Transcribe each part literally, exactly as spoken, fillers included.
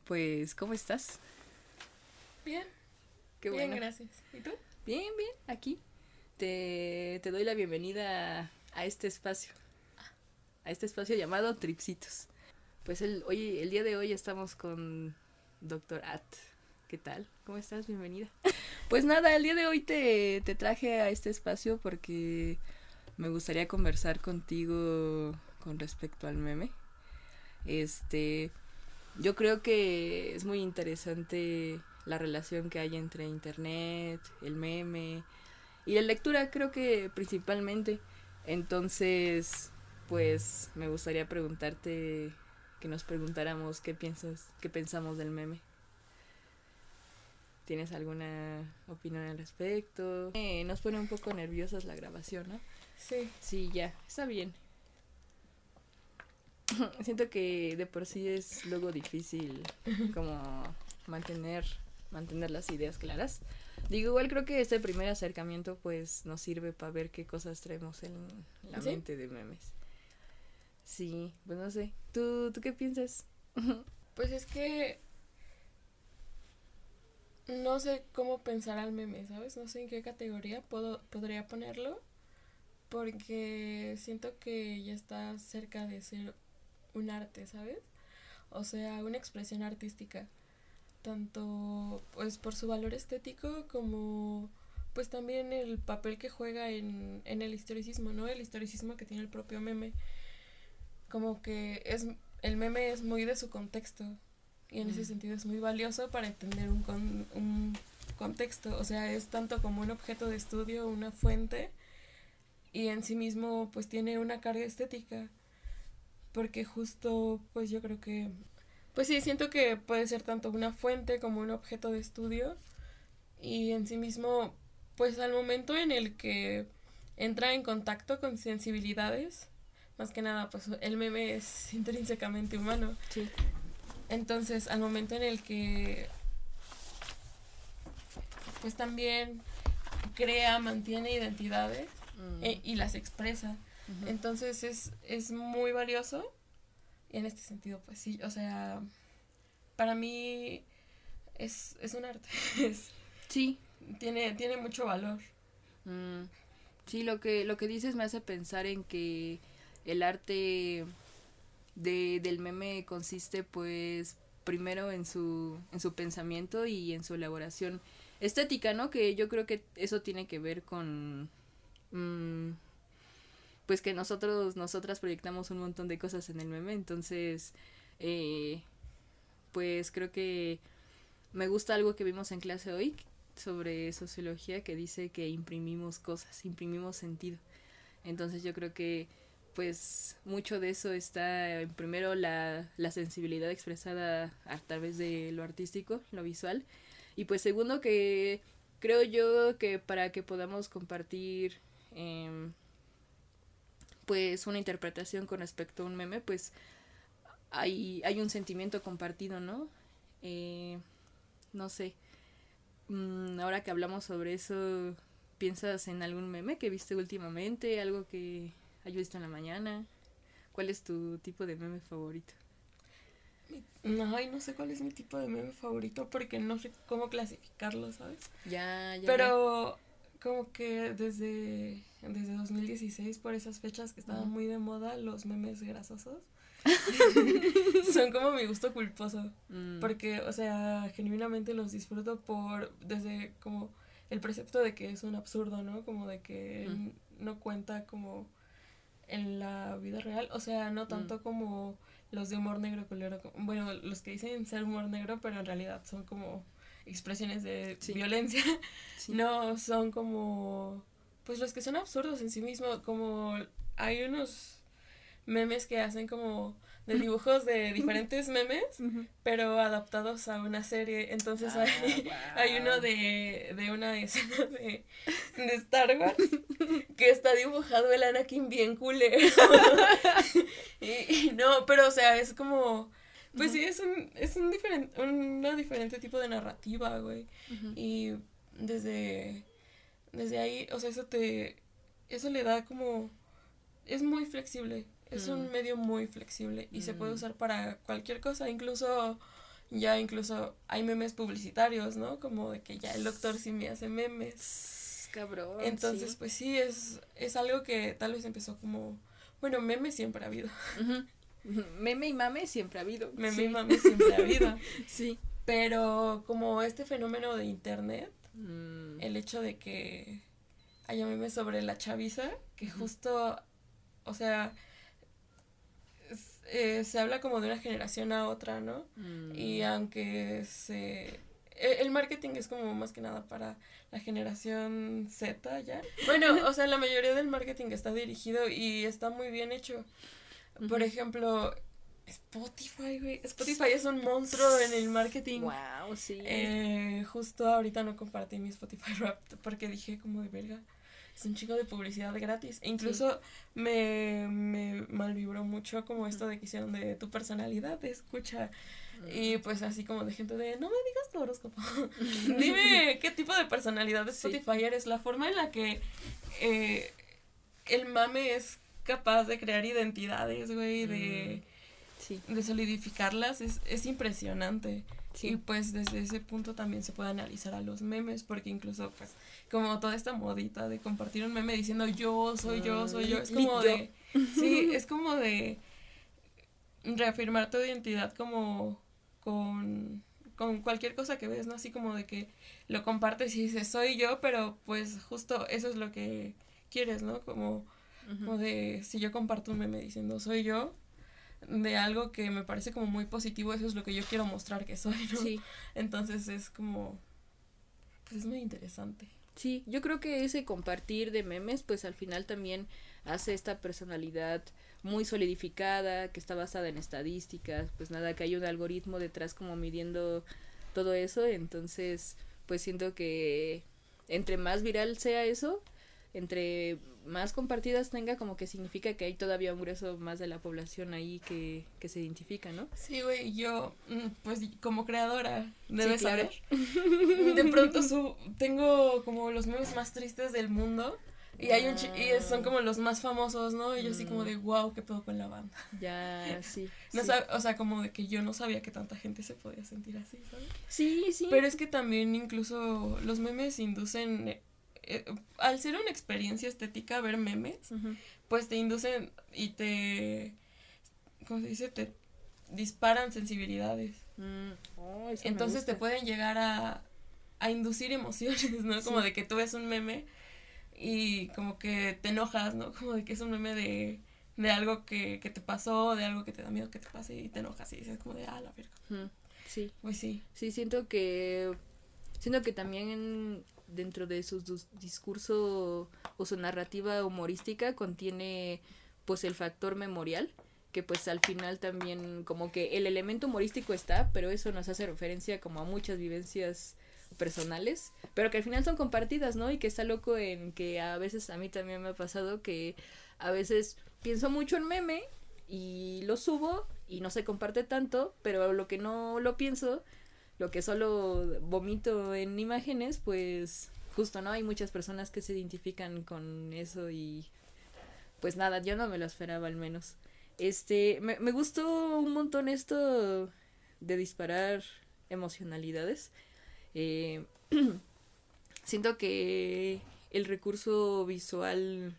Pues, ¿cómo estás? Bien, Qué bien, bueno. gracias. ¿Y tú? Bien, bien, aquí. Te, te doy la bienvenida a, a este espacio, a este espacio llamado Tripsitos. Pues el, hoy, el día de hoy estamos con doctor At. ¿Qué tal? ¿Cómo estás? Bienvenida. Pues nada, el día de hoy te, te traje a este espacio porque me gustaría conversar contigo con respecto al meme. Este, yo creo que es muy interesante la relación que hay entre internet, el meme y la lectura, creo que principalmente. Entonces, pues me gustaría preguntarte, que nos preguntáramos qué piensas, qué pensamos del meme. ¿Tienes alguna opinión al respecto? Eh, nos pone un poco nerviosas la grabación, ¿no? Sí. Sí, ya, está bien. Siento que de por sí es luego difícil como mantener mantener las ideas claras. Digo, igual creo que este primer acercamiento pues nos sirve para ver qué cosas traemos en la ¿Sí? mente de memes. Sí, pues no sé. ¿Tú, tú qué piensas? Pues es que no sé cómo pensar al meme, ¿sabes? No sé en qué categoría puedo, podría ponerlo, porque siento que ya está cerca de ser un arte, ¿sabes? O sea, una expresión artística, tanto pues por su valor estético como pues también el papel que juega en, en el historicismo, ¿no? El historicismo que tiene el propio meme. Como que es el meme es muy de su contexto y en ese sentido es muy valioso para entender un, con, un contexto, o sea, es tanto como un objeto de estudio, una fuente, y en sí mismo pues tiene una carga estética, porque justo pues yo creo que, pues sí, siento que puede ser tanto una fuente como un objeto de estudio, y en sí mismo pues al momento en el que entra en contacto con sensibilidades, más que nada, pues el meme es intrínsecamente humano. Sí. Entonces, al momento en el que, pues también crea, mantiene identidades Mm. e, y las expresa. Uh-huh. Entonces, es, es muy valioso. Y en este sentido, pues sí, o sea, para mí es, es un arte. es, Sí. tiene, tiene mucho valor. Mm. Sí, lo que, lo que dices me hace pensar en que el arte de, del meme consiste pues primero en su, en su pensamiento y en su elaboración estética, ¿no? Que yo creo que eso tiene que ver con mmm, pues que nosotros, nosotras proyectamos un montón de cosas en el meme, entonces eh, pues creo que me gusta algo que vimos en clase hoy sobre sociología, que dice que imprimimos cosas, imprimimos sentido. Entonces yo creo que pues mucho de eso está en primero la, la sensibilidad expresada a través de lo artístico, lo visual, y pues segundo que creo yo que para que podamos compartir eh, pues una interpretación con respecto a un meme, pues hay, hay un sentimiento compartido, ¿no? Eh, no sé, mm, ahora que hablamos sobre eso, ¿piensas en algún meme que viste últimamente? ¿Algo que hayas visto en la mañana? ¿Cuál es tu tipo de meme favorito? No, ay, no sé cuál es mi tipo de meme favorito porque no sé cómo clasificarlo, ¿sabes? Ya, ya, Pero ya. Como que desde, desde dos mil dieciséis, por esas fechas que estaban uh-huh. muy de moda, los memes grasosos son como mi gusto culposo. Mm. Porque, o sea, genuinamente los disfruto por, desde como el precepto de que es un absurdo, ¿no? Como de que mm. no cuenta como en la vida real. O sea, no tanto mm. como los de humor negro culero. Bueno, los que dicen ser humor negro, pero en realidad son como expresiones de sí. violencia. Sí. No, son como pues los que son absurdos en sí mismos. Como hay unos memes que hacen como de dibujos de diferentes memes, uh-huh. pero adaptados a una serie. Entonces ah, hay, wow. hay uno de, de una escena de, de Star Wars que está dibujado el Anakin bien culero. y, y no, pero o sea, es como pues uh-huh. sí, es un es un diferente un diferente tipo de narrativa, güey. Uh-huh. Y desde desde ahí, o sea, eso te eso le da como es muy flexible. Es mm. un medio muy flexible y mm. se puede usar para cualquier cosa, incluso ya incluso hay memes publicitarios, ¿no? Como de que ya el doctor sí me hace memes. Cabrón. Entonces, sí. pues sí, es, es algo que tal vez empezó como, bueno, memes siempre ha habido. Uh-huh. Meme y mame siempre ha habido. Meme sí. y mame siempre ha habido. Sí. Pero como este fenómeno de internet, mm. el hecho de que haya memes sobre la chaviza, que uh-huh. justo, o sea, es, eh, se habla como de una generación a otra, ¿no? Mm. Y aunque se... El marketing es como más que nada para la generación Z ya. Bueno, o sea, la mayoría del marketing está dirigido y está muy bien hecho. Por uh-huh. ejemplo, Spotify, güey. Spotify es un monstruo en el marketing. Wow, sí. Eh, justo ahorita no compartí mi Spotify Wrapped porque dije como de verga, es un chingo de publicidad gratis. E incluso sí. me, me malvibró mucho como esto de que hicieron de tu personalidad, de escucha. Y pues así como de gente de, no me digas tu horóscopo. Dime qué tipo de personalidad de Spotify sí. eres. La forma en la que eh, el mame es capaz de crear identidades, güey, de, mm. sí. de solidificarlas, es, es impresionante. Sí. Y pues desde ese punto también se puede analizar a los memes, porque incluso pues como toda esta modita de compartir un meme diciendo yo, soy yo, soy yo, es como de... Sí, es como de reafirmar tu identidad como... Con, con cualquier cosa que ves, ¿no? Así como de que lo compartes y dices, soy yo, pero pues justo eso es lo que quieres, ¿no? Como, uh-huh. como de, si yo comparto un meme diciendo, soy yo, de algo que me parece como muy positivo, eso es lo que yo quiero mostrar que soy, ¿no? Sí. Entonces es como, pues es muy interesante. Sí, yo creo que ese compartir de memes, pues al final también hace esta personalidad muy solidificada, que está basada en estadísticas, pues nada, que hay un algoritmo detrás como midiendo todo eso, entonces pues siento que entre más viral sea eso, entre más compartidas tenga, como que significa que hay todavía un grueso más de la población ahí que, que se identifica, ¿no? Sí, güey, yo, pues como creadora, debes sí, claro. saber, de pronto su, tengo como los memes más tristes del mundo. Y hay un chi- y son como los más famosos, ¿no? Y yo así como de, wow, qué pedo con la banda. Ya, sí. No sí. Sab- o sea, como de que yo no sabía que tanta gente se podía sentir así, ¿sabes? Sí, sí. Pero es que también incluso los memes inducen, eh, eh, al ser una experiencia estética ver memes, uh-huh. pues te inducen y te, ¿cómo se dice? Te disparan sensibilidades. Mm. Oh, eso Entonces me gusta. te pueden llegar a, a inducir emociones, ¿no? Sí. Como de que tú ves un meme y como que te enojas, ¿no? Como de que es un meme de, de algo que, que te pasó, de algo que te da miedo que te pase y te enojas y dices como de, ah, la verga. Mm, sí. Pues sí. Sí, siento que, siento que también en, dentro de su discurso o su narrativa humorística contiene pues el factor memorial, que pues al final también como que el elemento humorístico está, pero eso nos hace referencia como a muchas vivencias personales, pero que al final son compartidas, ¿no? Y que está loco en que a veces a mí también me ha pasado que a veces pienso mucho en meme y lo subo y no se comparte tanto, pero lo que no lo pienso, lo que solo vomito en imágenes, pues justo, ¿no? Hay muchas personas que se identifican con eso y pues nada, yo no me lo esperaba al menos. Este, me, me gustó un montón esto de disparar emocionalidades. Eh, siento que el recurso visual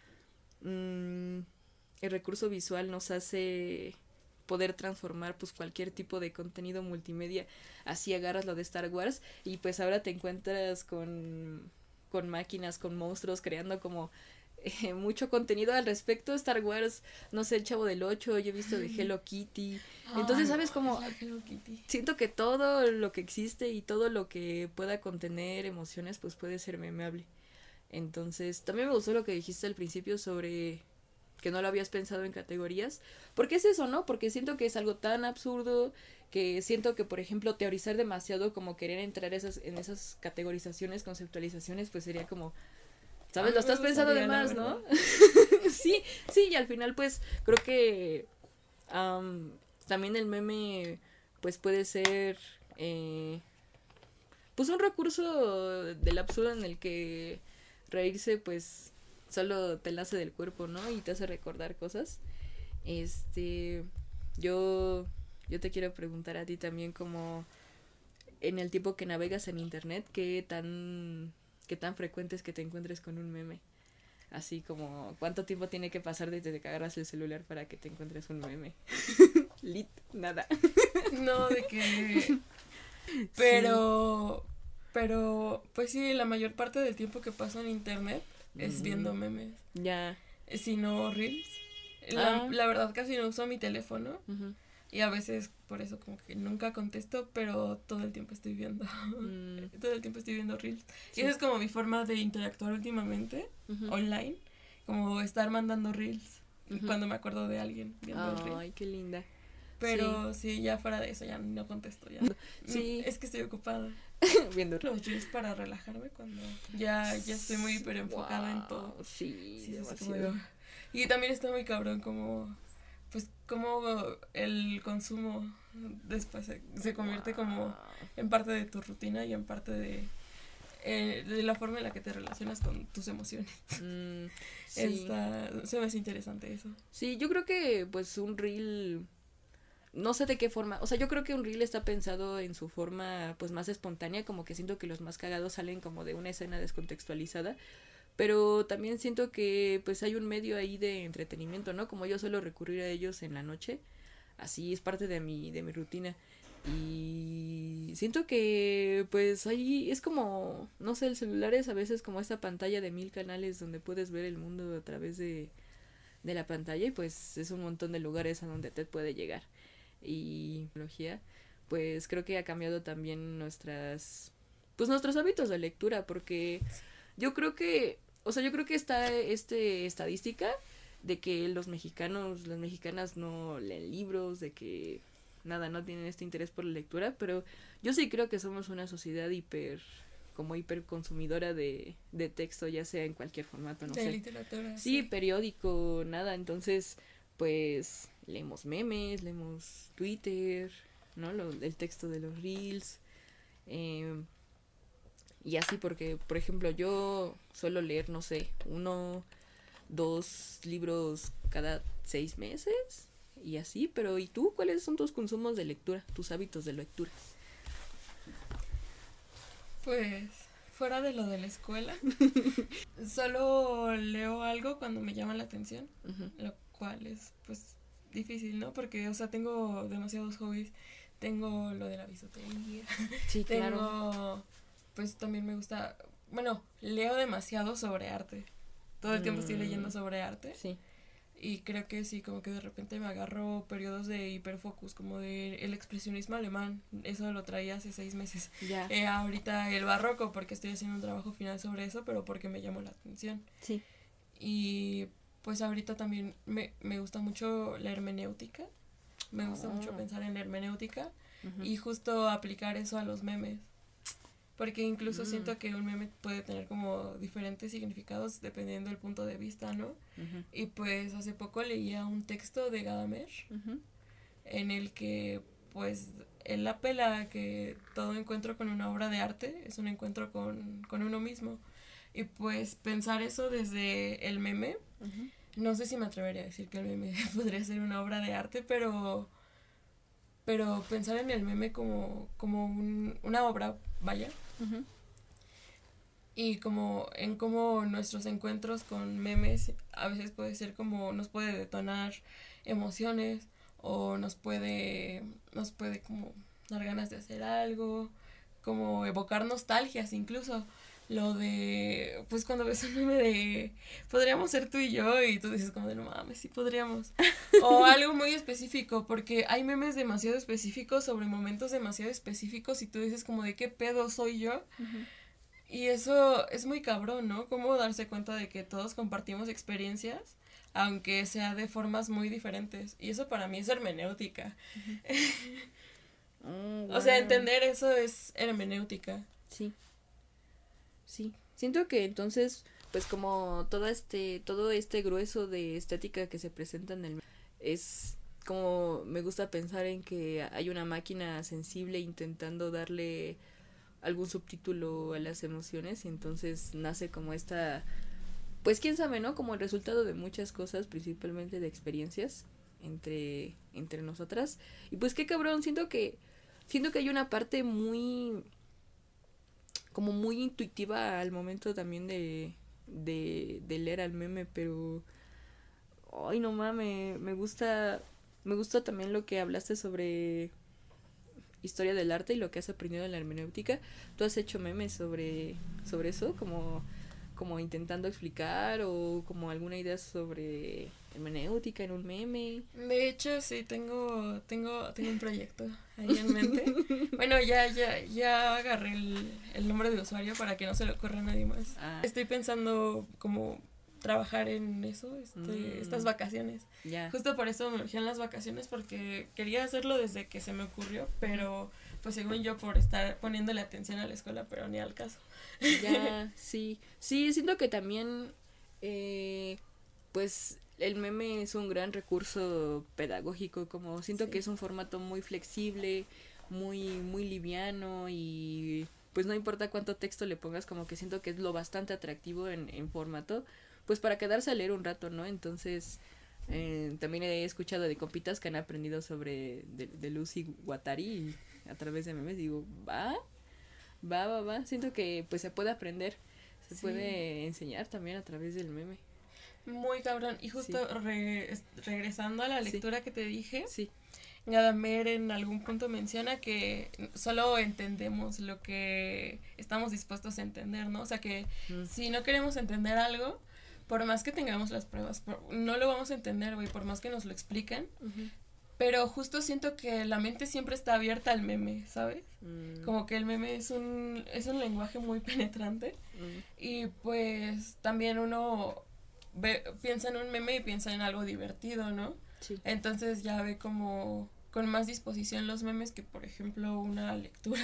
mmm, el recurso visual nos hace poder transformar pues cualquier tipo de contenido multimedia. Así agarras lo de Star Wars y pues ahora te encuentras con con máquinas, con monstruos creando como eh, mucho contenido al respecto. Star Wars, no sé, el Chavo del Ocho, yo he visto de Hello Kitty. Entonces, ¿sabes cómo? Siento que todo lo que existe y todo lo que pueda contener emociones, pues puede ser memeable. Entonces, también me gustó lo que dijiste al principio sobre que no lo habías pensado en categorías. Porque es eso, ¿no? Porque siento que es algo tan absurdo que siento que, por ejemplo, teorizar demasiado, como querer entrar esas, en esas categorizaciones, conceptualizaciones, pues sería como, ¿sabes? Lo estás pensando de más, ¿no? sí, sí, y al final, pues, creo que um, también el meme, pues, puede ser, eh, pues, un recurso del absurdo en el que reírse, pues, solo te nace del cuerpo, ¿no? Y te hace recordar cosas. Este, yo, yo te quiero preguntar a ti también como en el tiempo que navegas en internet, ¿qué tan, qué tan frecuente es que te encuentres con un meme? Así como, ¿cuánto tiempo tiene que pasar desde que agarras el celular para que te encuentres un meme? Lit, nada. No, de que... Pero... Sí. Pero, pues sí, la mayor parte del tiempo que paso en internet es mm. viendo memes. Ya. Si no, reels. La, ah. la verdad casi no uso mi teléfono. Uh-huh. Y a veces por eso como que nunca contesto, pero todo el tiempo estoy viendo. Mm. Todo el tiempo estoy viendo reels. Sí. Y esa es como mi forma de interactuar últimamente, uh-huh. online. Como estar mandando reels uh-huh. cuando me acuerdo de alguien viendo oh, el reel. Ay, qué linda. Pero sí. sí, ya fuera de eso ya no contesto ya. Sí. Es que estoy ocupada. Viendo los reels para relajarme cuando ya, ya estoy muy hiper enfocada wow, en todo. Sí, sí demasiado. Y también está muy cabrón como, pues, como el consumo después se, se convierte wow. como en parte de tu rutina y en parte de, eh, de la forma en la que te relacionas con tus emociones. Mm, sí. Está, se me hace interesante eso. Sí, yo creo que, pues, un reel... No sé de qué forma, o sea, yo creo que un reel está pensado en su forma, pues, más espontánea, como que siento que los más cagados salen como de una escena descontextualizada, pero también siento que, pues, hay un medio ahí de entretenimiento, ¿no? Como yo suelo recurrir a ellos en la noche, así es parte de mi, de mi rutina, y siento que, pues, ahí es como, no sé, el celular es a veces como esta pantalla de mil canales donde puedes ver el mundo a través de, de la pantalla, y pues es un montón de lugares a donde te puede llegar. Y tecnología, pues creo que ha cambiado también nuestras, pues nuestros hábitos de lectura, porque yo creo que, o sea, yo creo que está este estadística de que los mexicanos, las mexicanas no leen libros, de que nada, no tienen este interés por la lectura, pero yo sí creo que somos una sociedad hiper, como hiper consumidora de, de texto, ya sea en cualquier formato, no de sé. literatura. Sí, sí, periódico, nada, entonces, pues leemos memes, leemos Twitter, ¿no? Lo, el texto de los reels. Eh, y así porque, por ejemplo, yo suelo leer, no sé, uno, dos libros cada seis meses. Y así, pero ¿y tú? ¿Cuáles son tus consumos de lectura? Tus hábitos de lectura. Pues, fuera de lo de la escuela, solo leo algo cuando me llama la atención, uh-huh. lo cual es, pues, difícil, ¿no? Porque, o sea, tengo demasiados hobbies. Tengo lo de la bisutería. Sí, claro. Tengo, pues, también me gusta, bueno, leo demasiado sobre arte. Todo el mm. tiempo estoy leyendo sobre arte. Sí. Y creo que sí, como que de repente me agarro periodos de hiperfocus, como de el expresionismo alemán. Eso lo traía hace seis meses. Ya. Eh, ahorita el barroco, porque estoy haciendo un trabajo final sobre eso, pero porque me llamó la atención. Sí. Y pues ahorita también me, me gusta mucho la hermenéutica. Me gusta oh. mucho pensar en la hermenéutica uh-huh. y justo aplicar eso a los memes. Porque incluso mm. siento que un meme puede tener como diferentes significados dependiendo del punto de vista, ¿no? Uh-huh. Y pues hace poco leía un texto de Gadamer uh-huh. en el que pues él apela que todo encuentro con una obra de arte es un encuentro con, con uno mismo. Y pues pensar eso desde el meme, uh-huh. no sé si me atrevería a decir que el meme podría ser una obra de arte, pero pero pensar en el meme como, como un, una obra, vaya, uh-huh. y como en cómo nuestros encuentros con memes a veces puede ser como, nos puede detonar emociones, o nos puede, nos puede como dar ganas de hacer algo, como evocar nostalgias incluso. Lo de, pues cuando ves un meme de, podríamos ser tú y yo, y tú dices como de, no mames, sí podríamos. O algo muy específico, porque hay memes demasiado específicos sobre momentos demasiado específicos y tú dices como de, ¿qué pedo soy yo? Uh-huh. Y eso es muy cabrón, ¿no? Cómo darse cuenta de que todos compartimos experiencias, aunque sea de formas muy diferentes. Y eso para mí es hermenéutica. Uh-huh. oh, wow. O sea, entender eso es hermenéutica. Sí. Sí, siento que entonces, pues como todo este, todo este grueso de estética que se presenta en el es como me gusta pensar en que hay una máquina sensible intentando darle algún subtítulo a las emociones y entonces nace como esta, pues quién sabe, ¿no? Como el resultado de muchas cosas, principalmente de experiencias entre, entre nosotras. Y pues qué cabrón, siento que, siento que hay una parte muy, como muy intuitiva al momento también de, de, de leer al meme, pero, ay no mames, me gusta, me gusta también lo que hablaste sobre historia del arte y lo que has aprendido en la hermenéutica. ¿Tú has hecho memes sobre, sobre eso? Como, como intentando explicar o como alguna idea sobre hermenéutica en un meme. De hecho, sí, tengo, tengo, tengo un proyecto ahí en mente. Bueno, ya, ya, ya agarré el, el nombre de usuario para que no se le ocurra a nadie más. Ah. Estoy pensando como trabajar en eso, este, mm. estas vacaciones. Yeah. Justo por eso me urgían las vacaciones, porque quería hacerlo desde que se me ocurrió, pero pues según yo por estar poniéndole atención a la escuela, pero ni al caso. Ya, sí, sí, siento que también, eh, pues el meme es un gran recurso pedagógico, como siento sí. que es un formato muy flexible, muy, muy liviano y pues no importa cuánto texto le pongas, como que siento que es lo bastante atractivo en, en formato, pues para quedarse a leer un rato, ¿no? Entonces, eh, también he escuchado de compitas que han aprendido sobre de, de Lucy Guattari a través de memes, digo, va, va, va, va, siento que pues se puede aprender, se sí. puede enseñar también a través del meme. Muy cabrón, y justo sí. re, regresando a la lectura sí. que te dije, sí. Gadamer en algún punto menciona que solo entendemos lo que estamos dispuestos a entender, ¿no? O sea que mm. si no queremos entender algo, por más que tengamos las pruebas, por, no lo vamos a entender, güey, por más que nos lo expliquen. Uh-huh. Pero justo siento que la mente siempre está abierta al meme, ¿sabes? Mm. Como que el meme es un, es un lenguaje muy penetrante. Mm. Y pues también uno ve, piensa en un meme y piensa en algo divertido, ¿no? Sí. Entonces ya ve como con más disposición los memes que, por ejemplo, una lectura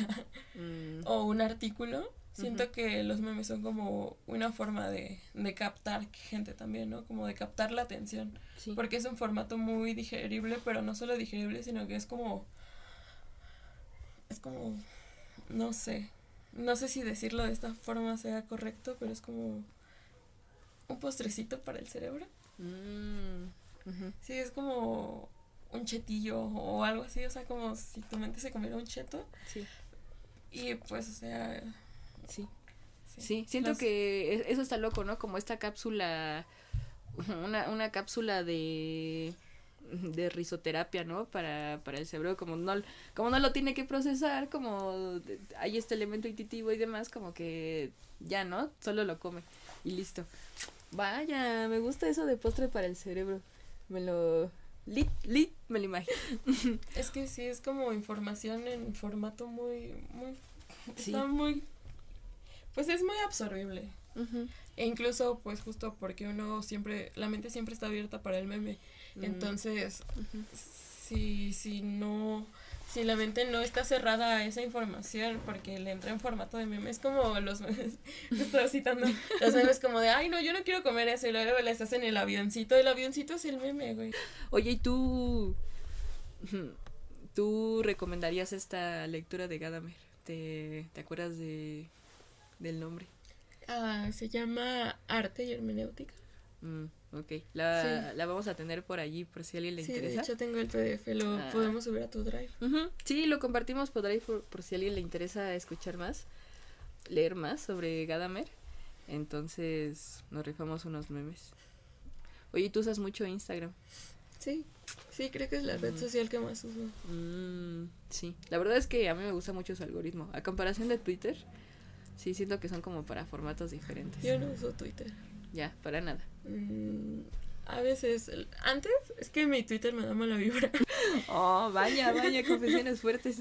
mm. o un artículo. Siento uh-huh. que los memes son como una forma de, de captar gente también, ¿no? Como de captar la atención. Sí. Porque es un formato muy digerible, pero no solo digerible, sino que es como... Es como... No sé. No sé si decirlo de esta forma sea correcto, pero es como... Un postrecito para el cerebro. Mm. Uh-huh. Sí, es como un chetillo o algo así, o sea, como si tu mente se comiera un cheto. Sí. Y pues, o sea... Sí. Sí, sí siento Los... que eso está loco, ¿no? Como esta cápsula, una, una cápsula de, de risoterapia, ¿no? Para, para el cerebro, como no, como no lo tiene que procesar, como hay este elemento intuitivo y demás, como que ya, ¿no? Solo lo come y listo. Vaya, me gusta eso de postre para el cerebro. Me lo... Lit, lit, me lo imagino. Es que sí, es como información en formato muy, muy... Sí. Está muy... Pues es muy absorbible. Uh-huh. E incluso, pues justo porque uno siempre... La mente siempre está abierta para el meme. Uh-huh. Entonces, uh-huh. si, si no... Si la mente no está cerrada a esa información porque le entra en formato de meme, es como los memes, te estaba citando, los memes como de, ay no, yo no quiero comer eso, y luego les hacen el avioncito, el avioncito es el meme, güey. Oye, ¿y tú, tú recomendarías esta lectura de Gadamer? ¿Te, te acuerdas de, del nombre? Ah, se llama Arte y Hermenéutica. Mm, ok, la, sí. la vamos a tener por allí por si a alguien le sí, interesa. Sí, de hecho tengo el P D F, lo ah. podemos subir a tu Drive. Uh-huh. Sí, lo compartimos por Drive por, por si a alguien le interesa escuchar más, leer más sobre Gadamer. Entonces nos rifamos unos memes. Oye, ¿tú usas mucho Instagram? Sí, sí, creo que es la mm. red social que más uso. Mm, sí, la verdad es que a mí me gusta mucho su algoritmo. A comparación de Twitter, sí siento que son como para formatos diferentes. Yo no uso Twitter. Ya, para nada. Mm, a veces, antes, es que mi Twitter me da mala vibra. Oh, vaya, vaya, confesiones fuertes.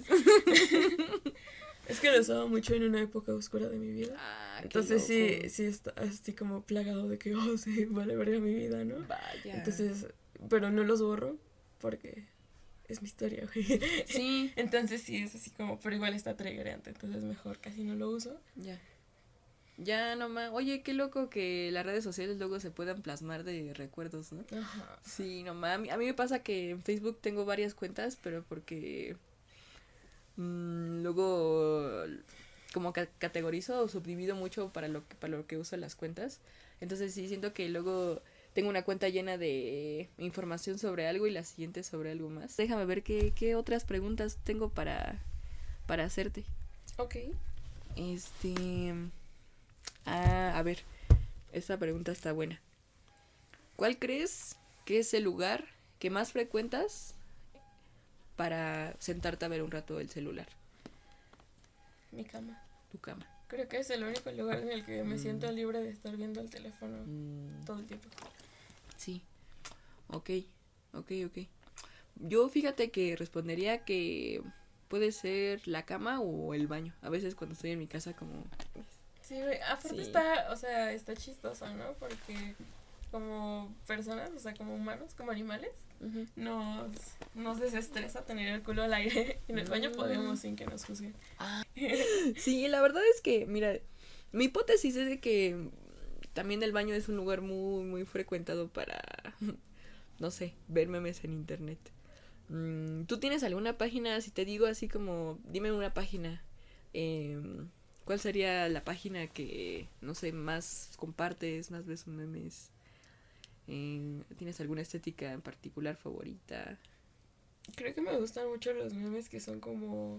Es que lo usaba mucho en una época oscura de mi vida. Ah, entonces sí, sí está así como plagado de que, oh, sí, vale verga mi vida, ¿no? Vaya. Entonces, pero no los borro porque es mi historia, güey. Sí. Entonces sí, es así como, pero igual está triggerante, entonces mejor casi no lo uso. Ya. Ya nomás, oye, qué loco que las redes sociales luego se puedan plasmar de recuerdos, ¿no? Ajá. Sí, nomás, a mí, a mí me pasa que en Facebook tengo varias cuentas, pero porque mmm, luego como que categorizo o subdivido mucho para lo que, para lo que uso las cuentas, entonces sí siento que luego tengo una cuenta llena de información sobre algo y la siguiente sobre algo más. Déjame ver qué, qué otras preguntas tengo para, para hacerte. Ok. Este... Ah, a ver, esta pregunta está buena. ¿Cuál crees que es el lugar que más frecuentas para sentarte a ver un rato el celular? Mi cama. Tu cama. Creo que es el único lugar en el que me Mm. siento libre de estar viendo el teléfono Mm, todo el tiempo. sí. Ok, ok, ok. Yo fíjate que respondería que puede ser la cama o el baño. A veces cuando estoy en mi casa como... Sí, güey, aparte Sí. está, o sea, está chistoso, ¿no? Porque como personas, o sea, como humanos, como animales, Ujú. nos, nos desestresa tener el culo al aire. En el baño Mm. podemos sin que nos juzguen. Sí, la verdad es que, mira, mi hipótesis es de que también el baño es un lugar muy, muy frecuentado para, no sé, ver memes en internet. Mm, ¿Tú tienes alguna página? Si te digo así como, dime una página. em, ¿Cuál sería la página que, no sé, más compartes, más ves memes? Eh, ¿Tienes alguna estética en particular favorita? Creo que me gustan mucho los memes que son como,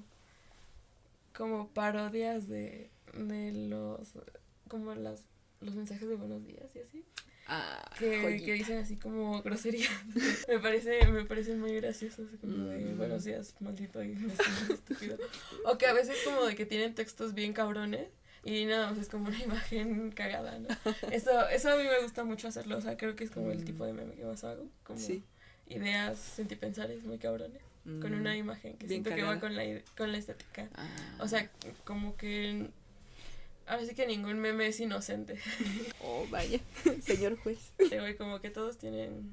como parodias de, de los, como las, los mensajes de buenos días y así. Ah, Que, joyita. que dicen así como groserías. me parece, me parecen muy graciosos, como de Mm. buenos días, maldito y estúpido. O que a veces como de que tienen textos bien cabrones y nada más es como una imagen cagada, ¿no? Eso, eso a mí me gusta mucho hacerlo, o sea, creo que es como el Mm. tipo de meme que más hago, como Sí. ideas sentipensares muy cabrones, con Mm, una imagen que bien siento que cagada. va con la, ide- con la estética. Ah. O sea, como que ahora sí que ningún meme es inocente. Oh, vaya, señor juez. Te voy como que todos tienen,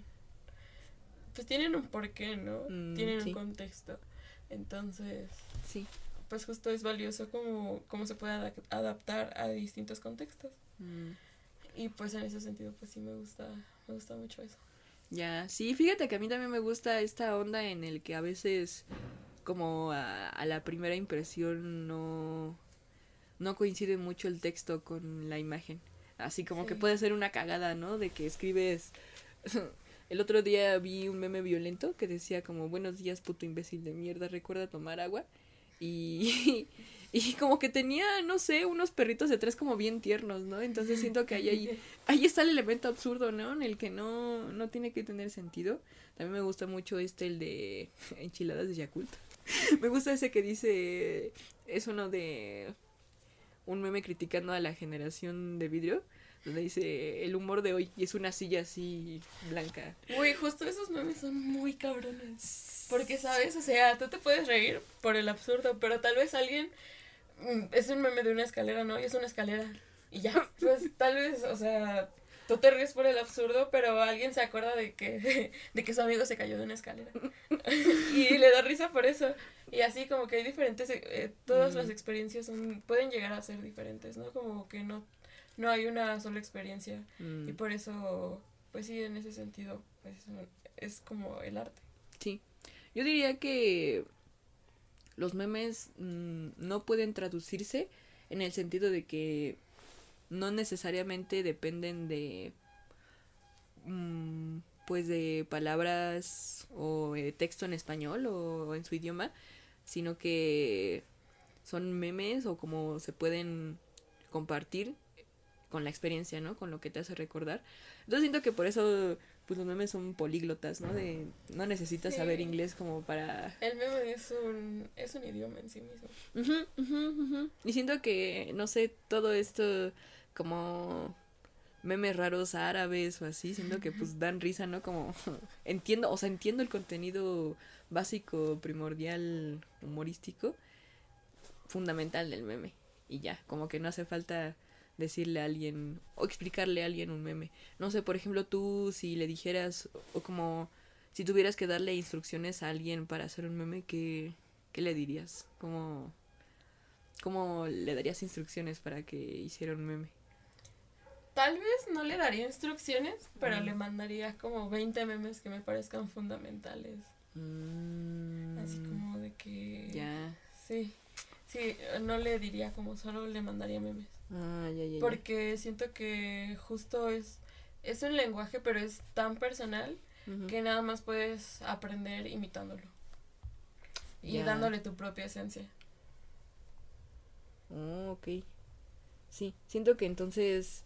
pues tienen un porqué, ¿no? Mm, tienen sí. un contexto. Entonces, Sí. pues justo es valioso como, como se puede ada- adaptar a distintos contextos. Mm, Y pues en ese sentido, pues sí me gusta, me gusta mucho eso. ya, sí, fíjate que a mí también me gusta esta onda en el que a veces como a, a la primera impresión no, no coincide mucho el texto con la imagen. Así como que Sí. puede ser una cagada, ¿no? De que escribes... El otro día vi un meme violento que decía como buenos días puto imbécil de mierda, recuerda tomar agua. Y, y como que tenía, no sé, unos perritos detrás como bien tiernos, ¿no? Entonces siento que ahí, ahí, ahí está el elemento absurdo, ¿no? En el que no, no tiene que tener sentido. También me gusta mucho este, el de enchiladas de Yakult. Me gusta ese que dice, es uno de un meme criticando a la generación de vidrio, donde dice el humor de hoy y es una silla así blanca. Güey, justo esos memes son muy cabrones. Porque, ¿sabes? O sea, tú te puedes reír por el absurdo, pero tal vez alguien mm, es un meme de una escalera, ¿no? Y es una escalera. Y ya, pues tal vez, o sea, tú te ríes por el absurdo, pero alguien se acuerda de que, de que su amigo se cayó de una escalera. Y le da risa por eso. Y así como que hay diferentes, eh, todas Mm. las experiencias son, pueden llegar a ser diferentes, ¿no? Como que no, no hay una sola experiencia. Mm, Y por eso, pues sí, en ese sentido, pues es como el arte. sí. Yo diría que los memes mm, no pueden traducirse en el sentido de que no necesariamente dependen de mm, pues de palabras o eh, texto en español o en su idioma, sino que son memes o como se pueden compartir con la experiencia, ¿no? Con lo que te hace recordar. Entonces siento que por eso pues los memes son políglotas, ¿no? De no necesitas Sí. saber inglés como para... El meme es un, es un idioma en sí mismo. Ujú, ujú, ujú. Y siento que, no sé, todo esto como memes raros árabes o así, siento que pues dan risa, ¿no? Como entiendo, o sea, entiendo el contenido básico, primordial, humorístico, fundamental del meme. Y ya, como que no hace falta decirle a alguien o explicarle a alguien un meme. No sé, por ejemplo, tú si le dijeras o como si tuvieras que darle instrucciones a alguien para hacer un meme, ¿qué, qué le dirías? ¿Cómo, ¿Cómo le darías instrucciones para que hiciera un meme? Tal vez no le daría instrucciones, pero Mm. le mandaría como veinte memes que me parezcan fundamentales. Mm, Así como de que... Ya. Sí, sí, no le diría como solo le mandaría memes. Ah, ya, ya, ya. Porque siento que justo es es un lenguaje, pero es tan personal Uh-huh. que nada más puedes aprender imitándolo. Y Ya. dándole tu propia esencia. Oh, ok. Sí, siento que entonces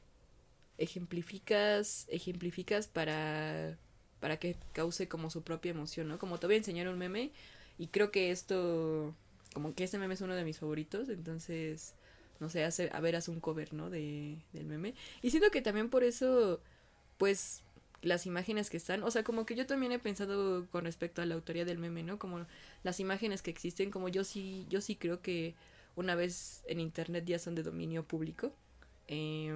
ejemplificas, ejemplificas para, para que cause como su propia emoción, ¿no? Como te voy a enseñar un meme y creo que esto, como que este meme es uno de mis favoritos, entonces, no sé, hace, a ver, haz un cover, ¿no? De, del meme. Y siento que también por eso, pues, las imágenes que están, o sea, como que yo también he pensado con respecto a la autoría del meme, ¿no? Como las imágenes que existen, como yo sí, yo sí creo que una vez en internet ya son de dominio público. Eh,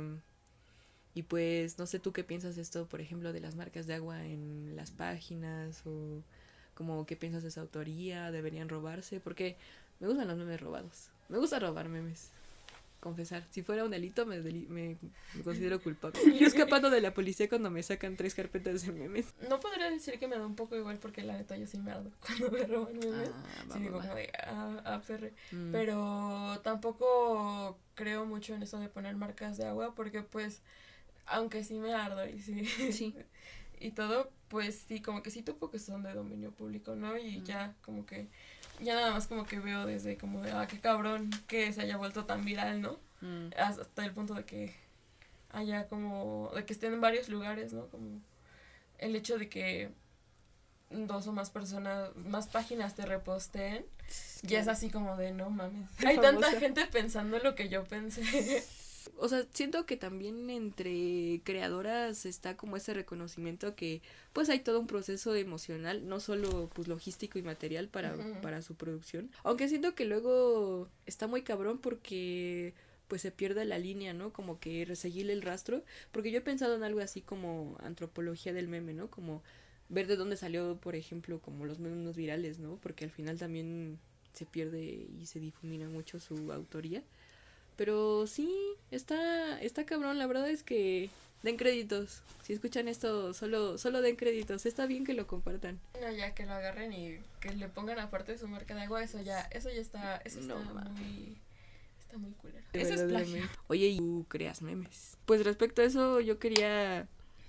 y pues no sé tú qué piensas de esto, por ejemplo, de las marcas de agua en las páginas o como qué piensas de esa autoría, deberían robarse, porque me gustan los memes robados. Me gusta robar memes. Confesar, si fuera un delito me, deli- me, me considero culpable. Yo escapando de la policía cuando me sacan tres carpetas de memes. No podría decir que me da un poco igual porque la neta yo sí me ardo cuando me roban memes. Ah, va, Sí va, digo va. como de, ah, ah, perre. Mm. Pero tampoco creo mucho en eso de poner marcas de agua porque pues, aunque sí me ardo y sí, Sí. y todo, pues sí, como que sí topo que son de dominio público, ¿no? Y Mm. ya como que, ya nada más como que veo desde como de, ah, qué cabrón que se haya vuelto tan viral, ¿no? Mm. Hasta el punto de que haya como, de que estén en varios lugares, ¿no? Como el hecho de que dos o más personas, más páginas te reposteen, ya es así como de no mames. Hay tanta Famosa. gente pensando lo que yo pensé. O sea, siento que también entre creadoras está como ese reconocimiento que pues hay todo un proceso emocional, no solo pues logístico y material para, Ujú. para su producción. Aunque siento que luego está muy cabrón porque pues se pierde la línea, ¿no? Como que seguirle el rastro. Porque yo he pensado en algo así como antropología del meme, ¿no? Como ver de dónde salió, por ejemplo, como los memes virales, ¿no? Porque al final también se pierde y se difumina mucho su autoría. Pero sí, está, está cabrón, la verdad es que den créditos. Si escuchan esto, solo, solo den créditos. Está bien que lo compartan. No, ya que lo agarren y que le pongan aparte su marca de agua, eso ya, eso ya está, eso No, está ma. muy, está muy culero. Eso es plagio. Oye, ¿y tú creas memes? Pues respecto a eso, yo quería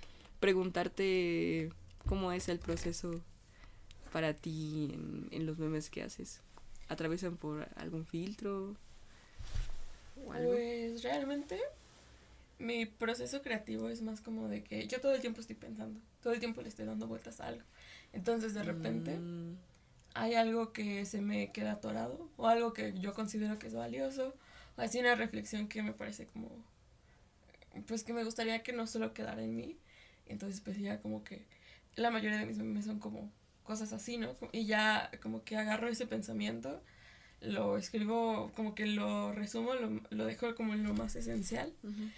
preguntarte cómo es el proceso para ti en, en los memes que haces. ¿Atraviesan por algún filtro o algo? Pues realmente mi proceso creativo es más como de que yo todo el tiempo estoy pensando, todo el tiempo le estoy dando vueltas a algo. Entonces de repente Mm, hay algo que se me queda atorado o algo que yo considero que es valioso o así una reflexión que me parece como pues que me gustaría que no solo quedara en mí. Entonces pues ya como que la mayoría de mis memes son como cosas así, ¿no? Y ya como que agarro ese pensamiento, lo escribo, como que lo resumo, lo, lo dejo como en lo más esencial ujú.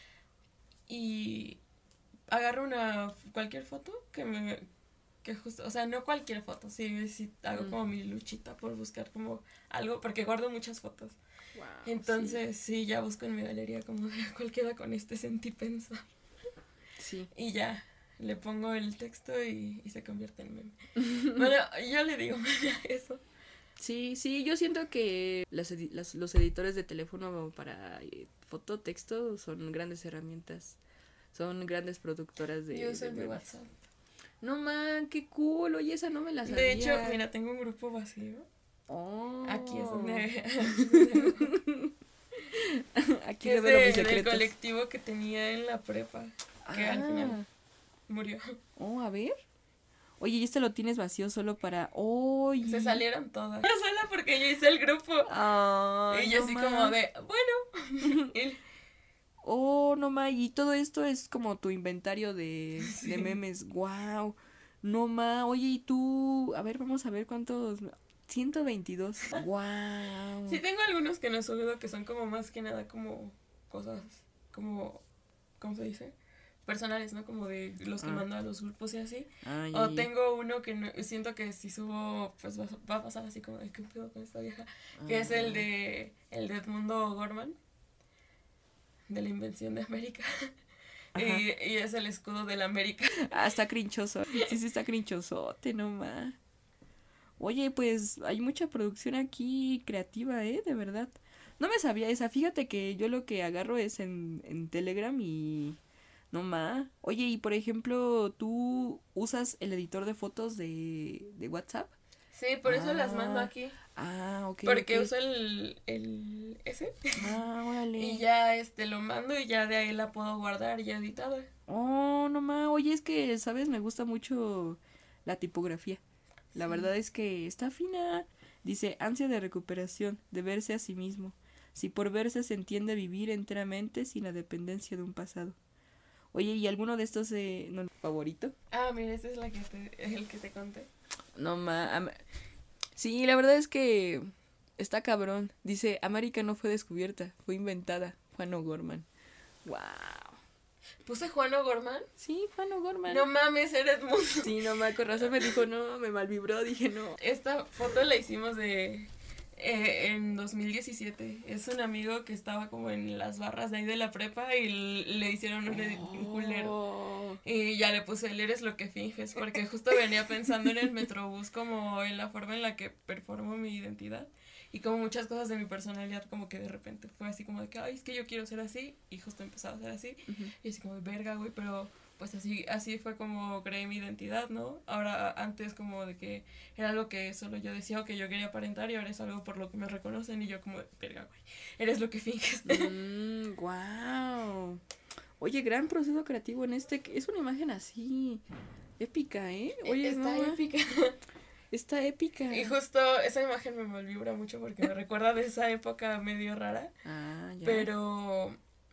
y agarro una cualquier foto que me que justo, o sea, no cualquier foto, sí, sí hago Mm. como mi luchita por buscar como algo, porque guardo muchas fotos. Wow, Entonces, sí. sí, ya busco en mi galería como de cuál queda con este sentipensa. sí. Y ya, le pongo el texto y, y se convierte en meme. Bueno, yo le digo meme a eso. Sí, sí, yo siento que las edi- las- los editores de teléfono para eh, foto, texto son grandes herramientas. Son grandes productoras de, Yo uso de el de memes. WhatsApp. No man, qué cool. Oye, esa no me la sabía. De hecho, mira, tengo un grupo vacío. Oh. Aquí es donde... Aquí que es revelo mis de- del secretos. colectivo que tenía en la prepa, que al final murió. Oh, a ver. Oye, y este lo tienes vacío solo para. ¡Oh! Se salieron todas. Yo sola porque yo hice el grupo. Ay, y yo no así ma. como de, bueno. Y- Oh, no ma. Y todo esto es como tu inventario de, Sí. de memes. Wow. No ma. Oye, y tú. A ver, vamos a ver cuántos. ciento veintidós. Wow. Sí tengo algunos que no he subido que son como más que nada como cosas como, ¿cómo se dice? Personales, ¿no? Como de los que Ah. mando a los grupos y así. Ay, O ay, ay. tengo uno que no- siento que si subo, pues va, va a pasar así como de, ¿qué pedo con esta vieja? Que es el de, el de Edmundo Gorman, de la invención de América. Ajá. Y, y es el escudo de la América. Ah, está crinchoso. Sí, sí, está crinchosote, no ma. Oye, pues hay mucha producción aquí creativa, ¿eh? De verdad. No me sabía esa. Fíjate que yo lo que agarro es en, en Telegram y No ma. Oye, y por ejemplo, ¿tú usas el editor de fotos de, de WhatsApp? Sí, por eso Ah. las mando aquí. Ah, ok. Porque ok. uso el, el ese. Ah, órale. Y ya este lo mando y ya de ahí la puedo guardar ya editada. Oh, no ma. Oye, es que, ¿sabes? Me gusta mucho la tipografía. La Sí. verdad es que está fina. Dice, ansia de recuperación, de verse a sí mismo. Si por verse se entiende vivir enteramente sin la dependencia de un pasado. Oye, ¿y alguno de estos eh, no favorito? Ah, mira, esta es la que te, el que te conté. No ma. am- Sí, la verdad es que está cabrón. Dice, América no fue descubierta, fue inventada. Juan O'Gorman. Wow. ¿Puse Juan O'Gorman? Sí, Juan O'Gorman. No mames, era Edmundo. Sí, no ma, con razón me dijo, no, me malvibró, dije no. Esta foto la hicimos de eh, en dos mil diecisiete. Es un amigo que estaba como en las barras de ahí de la prepa y l- le hicieron un, edit- un culero. Oh. Y ya le puse el eres lo que finges, porque justo venía pensando en el Metrobús como en la forma en la que performo mi identidad. Y como muchas cosas de mi personalidad como que de repente fue así como de que, ay, es que yo quiero ser así. Y justo empezaba a ser así. Ujú. Y así como de verga, güey, pero pues así así fue como creé mi identidad, ¿no? Ahora antes como de que era algo que solo yo decía o que yo quería aparentar y ahora es algo por lo que me reconocen y yo como, verga, güey, eres lo que finges. Mm, wow. Oye, gran proceso creativo en este. Es una imagen así épica, ¿eh? Oye, Está no, ma, épica. está épica. Y justo esa imagen me malvibra mucho porque me recuerda de esa época medio rara, Ah, ya. pero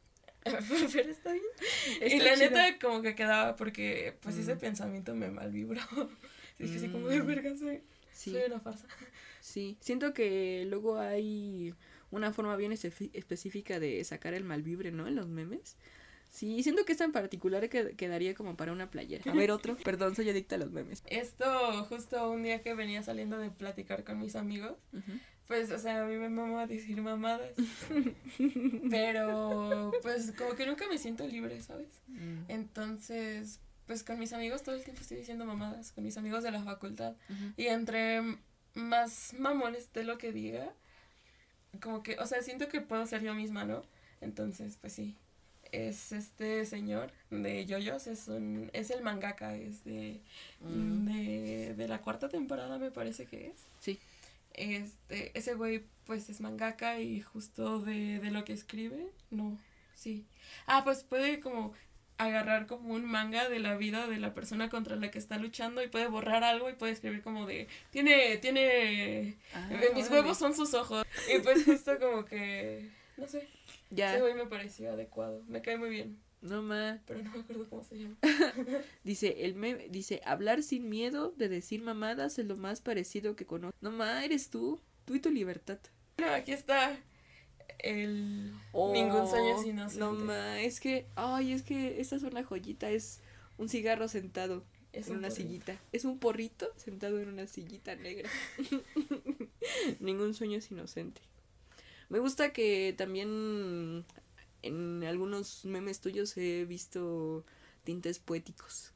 pero está bien. Está y la chido. neta como que quedaba porque pues Mm. ese pensamiento me malvibró. Dije así como de Mm. verga, soy, Sí, soy una farsa. sí. Siento que luego hay una forma bien espe- específica de sacar el malvibre, ¿no? En los memes. Sí, siento que esta en particular que- quedaría como para una playera. A ver, otro. Perdón, soy adicta a los memes. Esto justo un día que venía saliendo de platicar con mis amigos, Ujú. pues, o sea, a mí me mama decir mamadas. Pero, pues, como que nunca me siento libre, ¿sabes? Mm. Entonces, pues con mis amigos todo el tiempo estoy diciendo mamadas, con mis amigos de la facultad. Ujú. Y entre más mamones de lo que diga, como que, o sea, siento que puedo ser yo misma, ¿no? Entonces, pues sí. Es este señor de Yoyos, es un, es el mangaka, es de, Mm. de, de la cuarta temporada me parece que es. Sí. Este, ese güey pues es mangaka y justo de, de lo que escribe, no, sí. Ah, pues puede como agarrar como un manga de la vida de la persona contra la que está luchando y puede borrar algo y puede escribir como de, tiene, tiene, Ah, eh, mis órale. huevos son sus ojos. Y pues justo como que, no sé, Ya. ese güey me pareció adecuado, me cae muy bien, No ma. pero no me acuerdo cómo se llama. Dice, el meme, dice, hablar sin miedo de decir mamadas es lo más parecido que conozco. No ma, eres tú. Tú y tu libertad. Bueno, aquí está el Oh, ningún sueño es inocente. No ma, es que, ay, es que esta es una joyita, es un cigarro sentado Es en un una porrito. sillita. Es un porrito sentado en una sillita negra. Ningún sueño es inocente. Me gusta que también en algunos memes tuyos he visto tintes poéticos.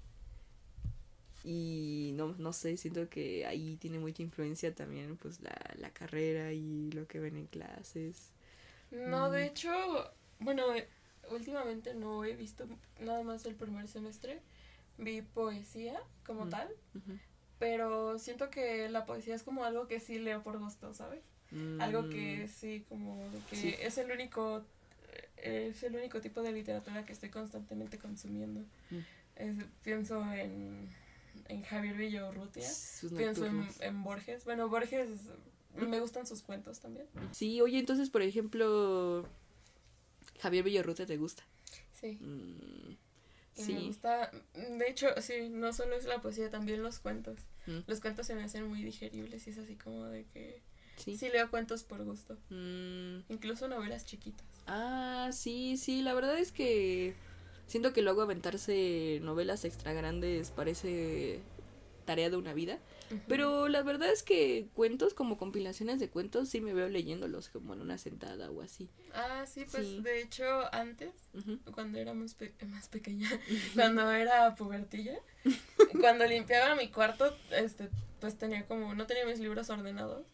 Y no, no sé, siento que ahí tiene mucha influencia también pues la, la carrera y lo que ven en clases. No, Mm. de hecho, bueno, eh, últimamente no he visto nada más el primer semestre. Vi poesía como Mm. tal, Ujú. pero siento que la poesía es como algo que sí leo por gusto, ¿sabes? Algo que Mm, sí, como de que Sí. es el único eh, es el único tipo de literatura que estoy constantemente consumiendo. Mm. Es- pienso en, en Javier Villaurrutia, sus pienso en, nocturnos. en Borges. Bueno, Borges me gustan sus cuentos también. Sí, oye, entonces, por ejemplo, Javier Villarruta te gusta. Sí. Mm, Y me sí. gusta, de hecho, sí, no solo es la poesía, también los cuentos. Mm, Los cuentos se me hacen muy digeribles y es así como de que sí. sí leo cuentos por gusto, Mm, incluso novelas chiquitas. ah, sí, sí, la verdad es que siento que luego aventarse novelas extra grandes parece tarea de una vida. Ujú. Pero la verdad es que cuentos como compilaciones de cuentos sí me veo leyéndolos como en una sentada o así. Ah, sí, pues Sí. de hecho antes, Ujú. cuando era más, pe- más pequeña, cuando era pubertilla, cuando limpiaba mi cuarto, este, pues tenía como, no tenía mis libros ordenados.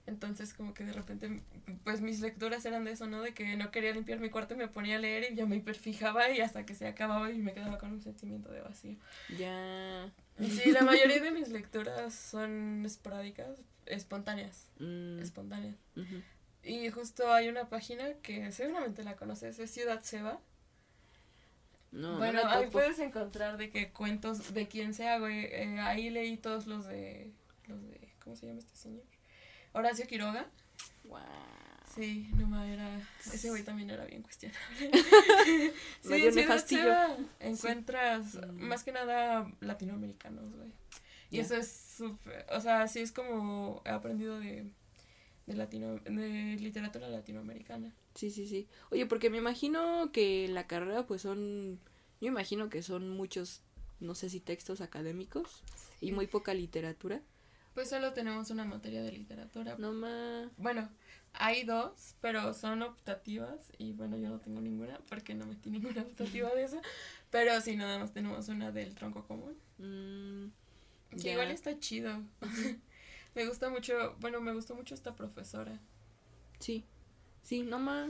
Entonces como que de repente, pues mis lecturas eran de eso, ¿no? De que no quería limpiar mi cuarto y me ponía a leer y ya me hiperfijaba y hasta que se acababa y me quedaba con un sentimiento de vacío. Ya. Y sí, la mayoría de mis lecturas son esporádicas, espontáneas, Mm. espontáneas. Uh-huh. Y justo hay una página que seguramente la conoces, es Ciudad Seba. No, Bueno, no la ahí topo. puedes encontrar de que cuentos de quién sea, güey. Eh, ahí leí todos los de, los de, ¿cómo se llama este señor? Horacio Quiroga. Wow. Sí, no ma, era, ese güey también era bien cuestionable. Sí, Medio en Ciudad nefastillo. Seba encuentras Sí. Mm. más que nada latinoamericanos, güey. Y Ya. eso es súper, o sea, sí es como he aprendido de, de latino, de literatura latinoamericana. Sí, sí, sí. Oye, porque me imagino que la carrera pues son, yo imagino que son muchos, no sé si textos académicos y muy poca literatura. Pues solo tenemos una materia de literatura. No más. Bueno, hay dos, pero son optativas y bueno, yo no tengo ninguna porque no metí ninguna optativa de eso. Pero sí, nada más tenemos una del tronco común. Mm, Sí, ya. igual está chido. Me gusta mucho, bueno, me gustó mucho esta profesora. Sí, sí, no más.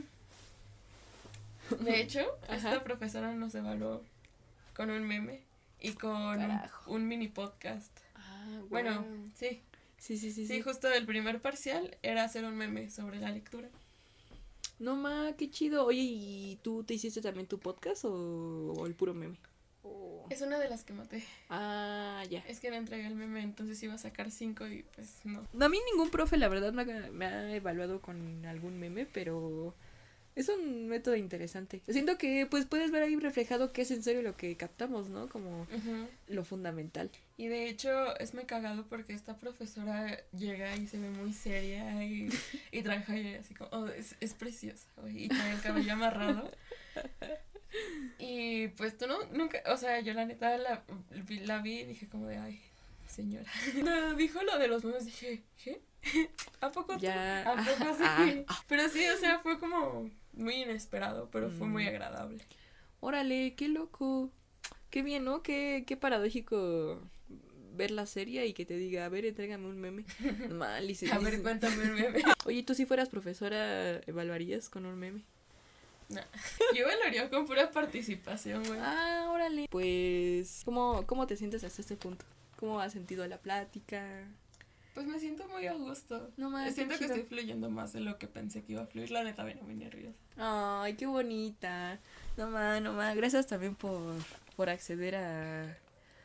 De hecho, Ajá. esta profesora nos evaluó con un meme y con un, Carajo. un mini podcast. Ah, Bueno, guau. sí, Sí, sí, sí, sí, sí. justo el primer parcial era hacer un meme sobre la lectura. No más, qué chido. Oye, ¿y tú te hiciste también tu podcast o, o el puro meme? Oh. Es una de las que maté. Ah, ya. Es que no entregué el meme, entonces iba a sacar cinco y pues no. A mí ningún profe, la verdad, me ha, me ha evaluado con algún meme, pero es un método interesante. Siento que pues puedes ver ahí reflejado qué es en serio lo que captamos, ¿no? Como Ujú. lo fundamental. Y de hecho es muy cagado porque esta profesora llega y se ve muy seria y, y trabaja y así como, oh, es, es preciosa, güey, y trae el cabello amarrado. Y pues tú no, nunca, o sea, yo la neta la, la vi y dije como de, ay, señora. No, dijo lo de los memes, dije, ¿qué? ¿A poco tú? Ya. ¿A poco sí? Ah, ah. Pero sí, o sea, fue como muy inesperado, pero fue muy Mm. agradable. Órale, qué loco. Qué bien, ¿no? Qué, qué paradójico ver la serie y que te diga, a ver, entrégame un meme. Mal, y se A ver, dice- cuéntame el meme. Oye, ¿tú si fueras profesora, evaluarías con un meme? Yo valoraría con pura participación, güey. Ah, órale. Pues, ¿cómo, cómo te sientes hasta este punto? ¿Cómo has sentido la plática? Pues me siento muy a gusto. No más, qué Siento que chido. estoy fluyendo más de lo que pensé que iba a fluir. La neta, vengo muy nerviosa. Ay, qué bonita. No más, no más. Gracias también por, por acceder a,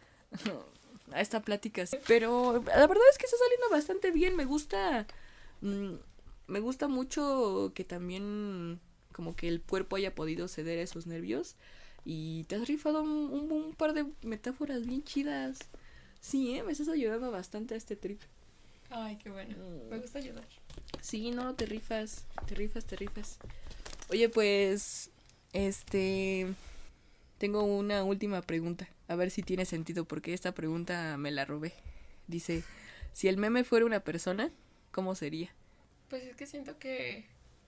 a esta plática. Pero la verdad es que está saliendo bastante bien. Me gusta. mm, me gusta mucho que también como que el cuerpo haya podido ceder a esos nervios. Y te has rifado un, un, un par de metáforas bien chidas. Sí, ¿eh? Me estás ayudando bastante a este trip. Ay, qué bueno. Mm. Me gusta ayudar. Sí, no, te rifas, te rifas, te rifas. Oye, pues, este, tengo una última pregunta, a ver si tiene sentido, porque esta pregunta me la robé. Dice, si el meme fuera una persona, ¿cómo sería? Pues es que siento que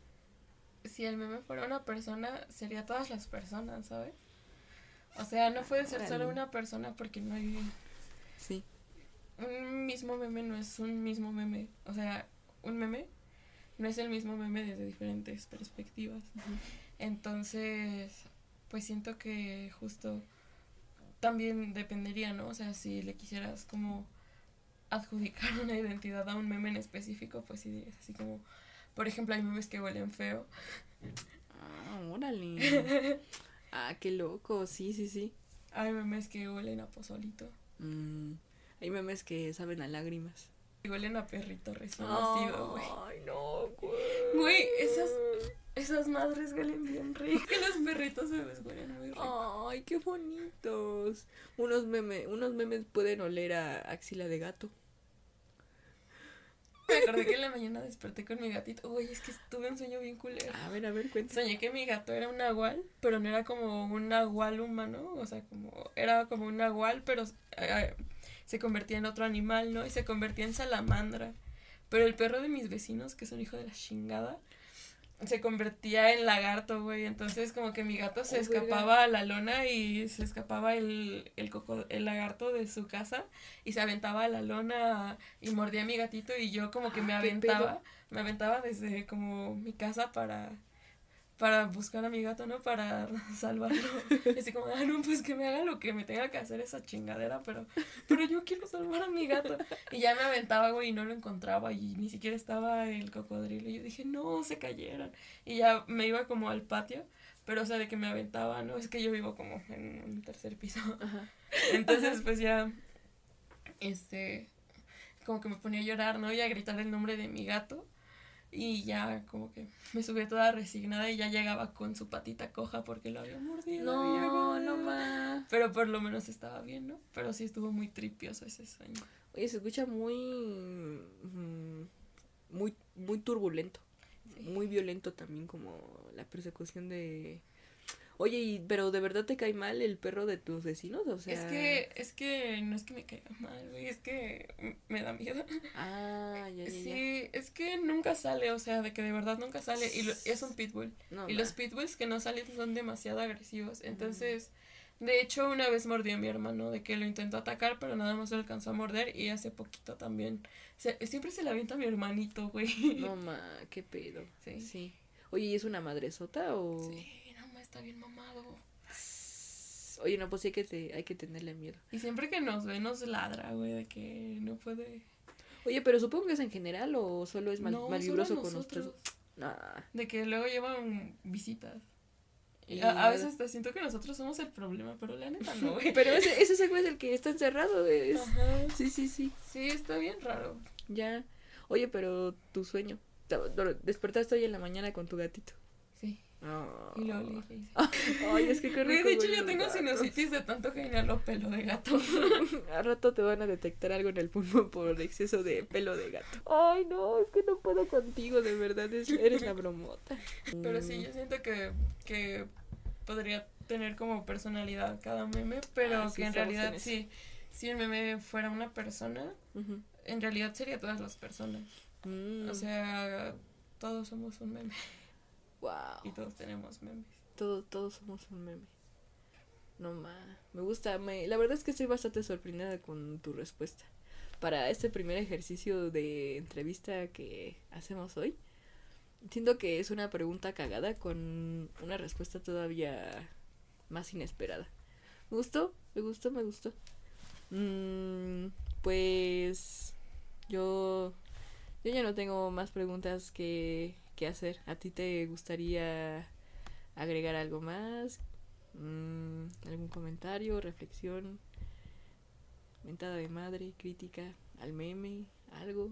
si el meme fuera una persona, sería todas las personas, ¿sabes? O sea, no puede ser solo Órale. una persona porque no hay... Sí. Un mismo meme no es un mismo meme. O sea, un meme no es el mismo meme desde diferentes perspectivas. Entonces, pues siento que justo también dependería, ¿no? O sea, si le quisieras como adjudicar una identidad a un meme en específico, pues sí dirías así como, por ejemplo, hay memes que huelen feo. Ah, órale. Ah, qué loco, sí, sí, sí. Hay memes que huelen a pozolito. Mm, hay memes que saben a lágrimas. Y huelen a perrito recién nacido, güey. Ay, no, güey. Güey, esas, esas madres huelen bien rico. Que los perritos bebés huelen muy rico. Ay, qué bonitos. Unos memes, unos memes pueden oler a axila de gato. Me acordé que en la mañana desperté con mi gatito. Uy, es que tuve un sueño bien culero. A ver, a ver, cuenta. Soñé que mi gato era un nahual, pero no era como un nahual humano, o sea, como era como un nahual, pero eh, se convertía en otro animal, ¿no? Y se convertía en salamandra. Pero el perro de mis vecinos, que es un hijo de la chingada, se convertía en lagarto, güey. Entonces como que mi gato se Oh, escapaba verga. a la lona y se escapaba el, el, coco, el lagarto de su casa y se aventaba a la lona y mordía a mi gatito y yo como que me Ah, ¿qué aventaba, pedo? me aventaba desde como mi casa para para buscar a mi gato, ¿no? Para salvarlo. Y así como, ah, no, pues que me haga lo que me tenga que hacer esa chingadera, pero, pero yo quiero salvar a mi gato. Y ya me aventaba, güey, y no lo encontraba y ni siquiera estaba el cocodrilo. Y yo dije, no, se cayeron. Y ya me iba como al patio, pero o sea, de que me aventaba, ¿no? Es que yo vivo como en un tercer piso. Ajá. Entonces, pues ya, este, como que me ponía a llorar, ¿no? Y a gritar el nombre de mi gato. Y ya como que me subí toda resignada y ya llegaba con su patita coja porque lo había mordido. No, no más. Pero por lo menos estaba bien, ¿no? Pero sí estuvo muy tripioso ese sueño. Oye, se escucha muy. mm, Muy, muy turbulento. Sí. Muy violento también, como la persecución de. Oye, y, pero ¿de verdad te cae mal el perro de tus vecinos? O sea. Es que, es que no es que me caiga mal, güey, es que m- me da miedo. Ah, ya, ya, ya. Sí, es que nunca sale, o sea, de que de verdad nunca sale. Y lo- es un pitbull. No, Y ma. los pitbulls que no salen son demasiado agresivos. Entonces, de hecho, una vez mordió a mi hermano de que lo intentó atacar, pero nada más lo alcanzó a morder. Y hace poquito también. Se- siempre se le avienta a mi hermanito, güey. No, ma, qué pedo. Sí. Sí. Oye, ¿y es una madresota o...? Sí, no, ma, está bien mamado. Oye, no, pues sí hay que, te, hay que tenerle miedo. Y siempre que nos ve, nos ladra, güey, de que no puede. Oye, pero supongo que es en general o solo es mal, No, malvibroso solo con nosotros. ustedes. Ah, De que luego llevan visitas. Y Y a, a nada. veces te siento que nosotros somos el problema, pero la neta no, güey. pero ese, ese güey es el que está encerrado, es... Ajá. Sí, sí, sí, Sí, está bien raro. ya. Oye, pero tu sueño. Te- te- Despertaste hoy en la mañana con tu gatito. Sí. Oh. Y luego le dije. Ay, es que qué Güey, rico. de hecho, huelen yo los tengo gatos. sinusitis de tanto que inhalo pelo de gato. A rato te van a detectar algo en el pulmón por exceso de pelo de gato. Ay, no, es que no puedo contigo, de verdad, es- eres la bromota. Pero sí, yo siento que, que podría tener como personalidad cada meme, pero Ah, sí, que en estamos realidad en eso. sí, si un meme fuera una persona, Ujú. en realidad sería todas las personas. Mm, O sea, todos somos un meme wow. y todos tenemos memes. Todos, todos somos un meme. No ma, me gusta, me, la verdad es que estoy bastante sorprendida con tu respuesta. Para este primer ejercicio de entrevista que hacemos hoy, siento que es una pregunta cagada con una respuesta todavía más inesperada. Me gustó, me gustó, me gustó. Mm, pues yo, yo ya no tengo más preguntas que, que hacer. ¿A ti te gustaría agregar algo más? Mm, ¿algún comentario, reflexión, mentada de madre, crítica al meme, algo?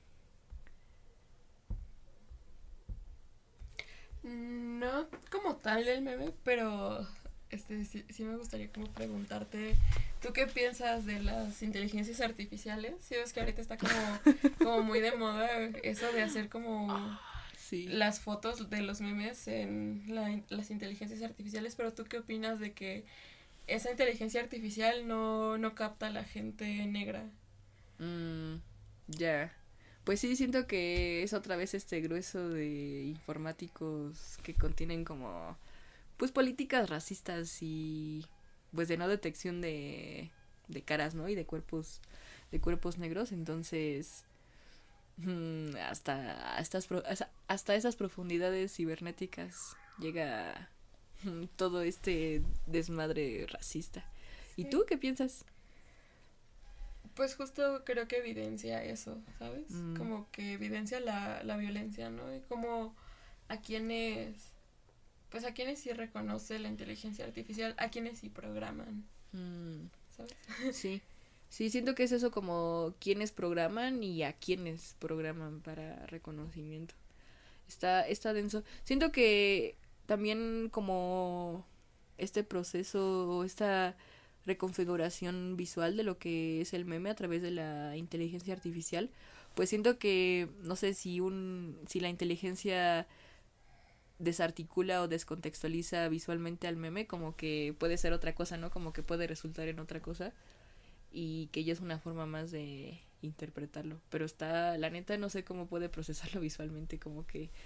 No como tal el meme, pero este sí, sí me gustaría como preguntarte, ¿tú qué piensas de las inteligencias artificiales? Sí, ves que ahorita está como, como muy de moda eso de hacer como Sí. las fotos de los memes en la in- las inteligencias artificiales, pero ¿tú qué opinas de que esa inteligencia artificial no, no capta a la gente negra? Mm, ya. Pues sí, siento que es otra vez este grueso de informáticos que contienen como, pues, políticas racistas y, pues, de no detección de, de caras, ¿no? Y de cuerpos, de cuerpos negros, entonces, mm, hasta, hasta, estas pro- hasta- hasta esas profundidades cibernéticas llega mm, todo este desmadre racista. ¿Y Sí. tú qué piensas? Pues justo creo que evidencia eso, ¿sabes? Mm. Como que evidencia la, la violencia, ¿no? Y como a quienes, pues a quienes sí reconoce la inteligencia artificial, a quienes sí programan, Mm. ¿sabes? Sí, sí, siento que es eso como quienes programan y a quienes programan para reconocimiento. Está, está denso. Siento que también como este proceso o esta reconfiguración visual de lo que es el meme a través de la inteligencia artificial, pues siento que no sé si un si la inteligencia desarticula o descontextualiza visualmente al meme, como que puede ser otra cosa, ¿no? Como que puede resultar en otra cosa y que ya es una forma más de interpretarlo. Pero está, la neta no sé cómo puede procesarlo visualmente, como que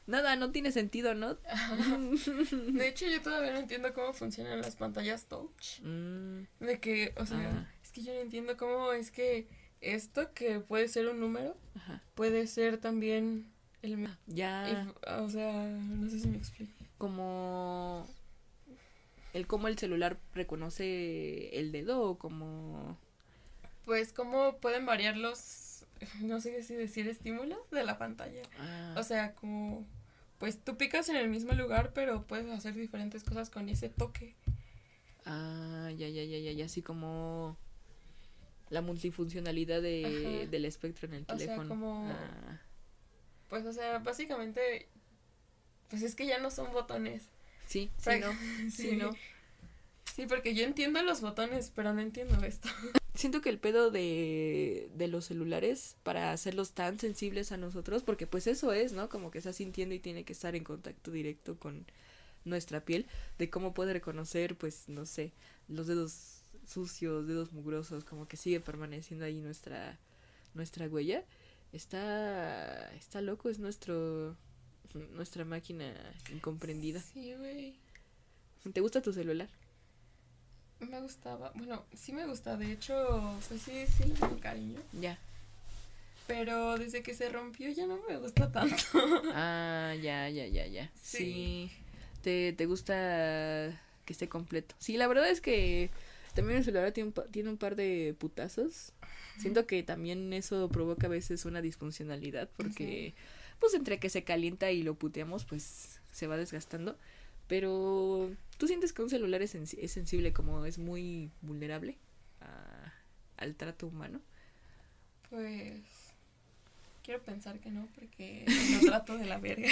nada, no tiene sentido, ¿no? De hecho, yo todavía no entiendo cómo funcionan las pantallas touch. Mm. De que, o sea, Ah. es que yo no entiendo cómo es que esto, que puede ser un número, Ajá. puede ser también el... mi- Ya, y, o sea, no sé si me explico. como el cómo el celular reconoce el dedo o como... Pues, cómo pueden variar los, no sé si decir estímulos de la pantalla. Ah, O sea, como, pues tú picas en el mismo lugar, pero puedes hacer diferentes cosas con ese toque. ah, ya, ya, ya, ya, ya, así como la multifuncionalidad de, Ajá. del espectro en el O sea, teléfono. como- Ah, Pues, o sea, básicamente, pues es que ya no son botones. sí, sí, Pra- no, sí, sí. no. Sí, porque yo entiendo los botones, pero no entiendo esto. Siento que el pedo de, de los celulares para hacerlos tan sensibles a nosotros, porque pues eso es, ¿no? Como que está sintiendo y tiene que estar en contacto directo con nuestra piel, de cómo puede reconocer, pues, no sé, los dedos sucios, dedos mugrosos, como que sigue permaneciendo ahí nuestra, nuestra huella. Está, está loco, es nuestro, nuestra máquina incomprendida. Sí, güey. ¿Te gusta tu celular? Me gustaba, bueno, sí me gusta, de hecho, pues sí, sí le tengo cariño. Ya. Pero desde que se rompió ya no me gusta tanto. Ah, ya, ya, ya, ya. Sí. Sí. ¿Te, te gusta que esté completo? Sí, la verdad es que también el celular tiene un, pa- tiene un par de putazos. Siento que también eso provoca a veces una disfuncionalidad porque, pues, entre que se calienta y lo puteamos, pues, se va desgastando. Pero, ¿tú sientes que un celular es, sensi- es sensible, como es muy vulnerable a- al trato humano? Pues quiero pensar que no, porque lo trato de la verga.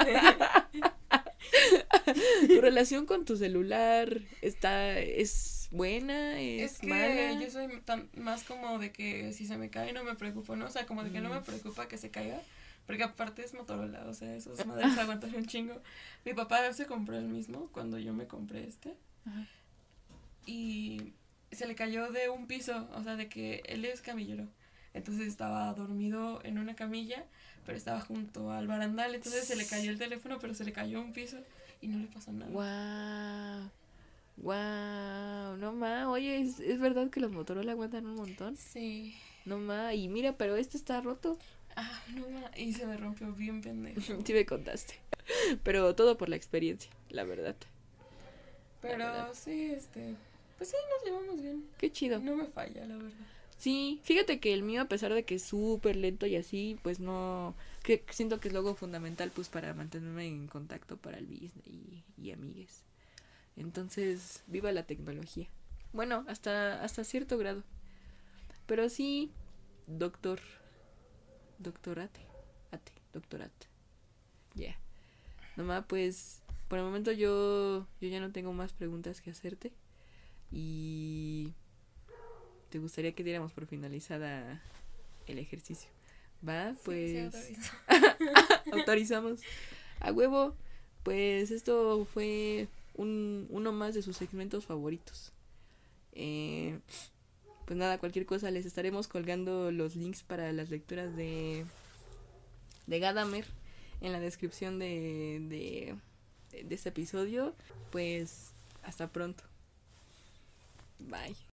¿Tu relación con tu celular está es buena, es, Es que mala? yo soy tan, más como de que si se me cae no me preocupo, ¿no? O sea, como de que no me Mm. preocupa que se caiga, porque aparte es Motorola, o sea, esos madres aguantan un chingo. Mi papá se compró el mismo cuando yo me compré este Ajá. y se le cayó de un piso, o sea, de que él es camillero. Entonces estaba dormido en una camilla, pero estaba junto al barandal, entonces se le cayó el teléfono, pero se le cayó a un piso y no le pasó nada. Guau. Guau, no ma, oye, ¿es, es verdad que los Motorola aguantan un montón? Sí. No ma, y mira, pero este está roto. Ah, no ma, y se me rompió bien pendejo. Sí me contaste. Pero todo por la experiencia, la verdad. Pero verdad. sí, este, pues sí, nos llevamos bien. Qué chido. No me falla, la verdad. Sí, fíjate que el mío, a pesar de que es súper lento y así, pues no, que siento que es luego fundamental pues para mantenerme en contacto para el business y, y amigues. Entonces, viva la tecnología. Bueno, hasta, hasta cierto grado. Pero sí, doctor, doctorate, ate, doctorate. Ya. Yeah. Nomás pues, por el momento yo, yo ya no tengo más preguntas que hacerte. Y... ¿te gustaría que diéramos por finalizada el ejercicio? Va, pues... Sí, sí, autorizamos. A huevo, pues esto fue un, uno más de sus segmentos favoritos. Eh, pues nada, cualquier cosa, les estaremos colgando los links para las lecturas de, de Gadamer en la descripción de, de, de este episodio. Pues hasta pronto. Bye.